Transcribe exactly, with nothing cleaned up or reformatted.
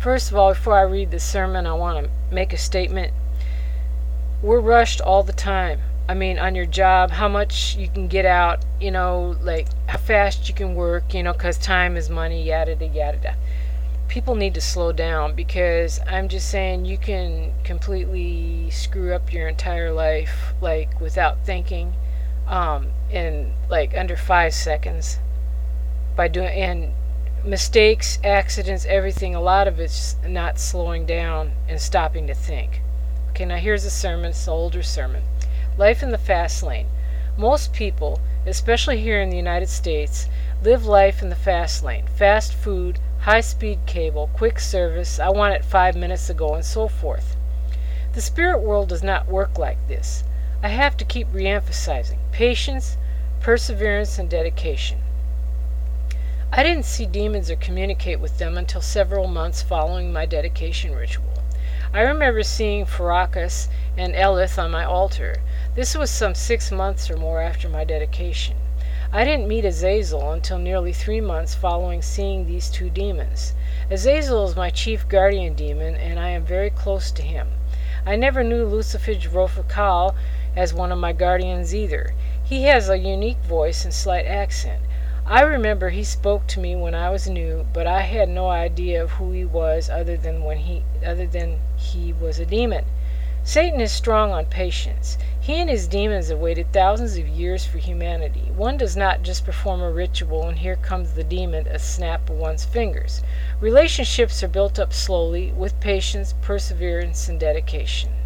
First of all, before I read the sermon, I want to make a statement. We're rushed all the time. I mean, on your job, how much you can get out, you know, like how fast you can work, you know, because time is money, yada, yada, yada. People need to slow down, because I'm just saying you can completely screw up your entire life, like, without thinking, um, in, like, under five seconds by doing, and mistakes, accidents, everything, a lot of it's not slowing down and stopping to think. Okay, now here's a sermon. It's an older sermon. Life in the fast lane. Most people, especially here in the United States, live life in the fast lane. Fast food, high-speed cable, quick service, I want it five minutes ago, and so forth. The spirit world does not work like this. I have to keep re-emphasizing patience, perseverance, and dedication. I didn't see demons or communicate with them until several months following my dedication ritual. I remember seeing Farakas and Elith on my altar. This was some six months or more after my dedication. I didn't meet Azazel until nearly three months following seeing these two demons. Azazel is my chief guardian demon, and I am very close to him. I never knew Lucifage Rofakal as one of my guardians either. He has a unique voice and slight accent. I remember he spoke to me when I was new, but I had no idea of who he was other than when he other than he was a demon. Satan is strong on patience. He and his demons have waited thousands of years for humanity. One does not just perform a ritual and here comes the demon at a snap of one's fingers. Relationships are built up slowly with patience, perseverance, and dedication.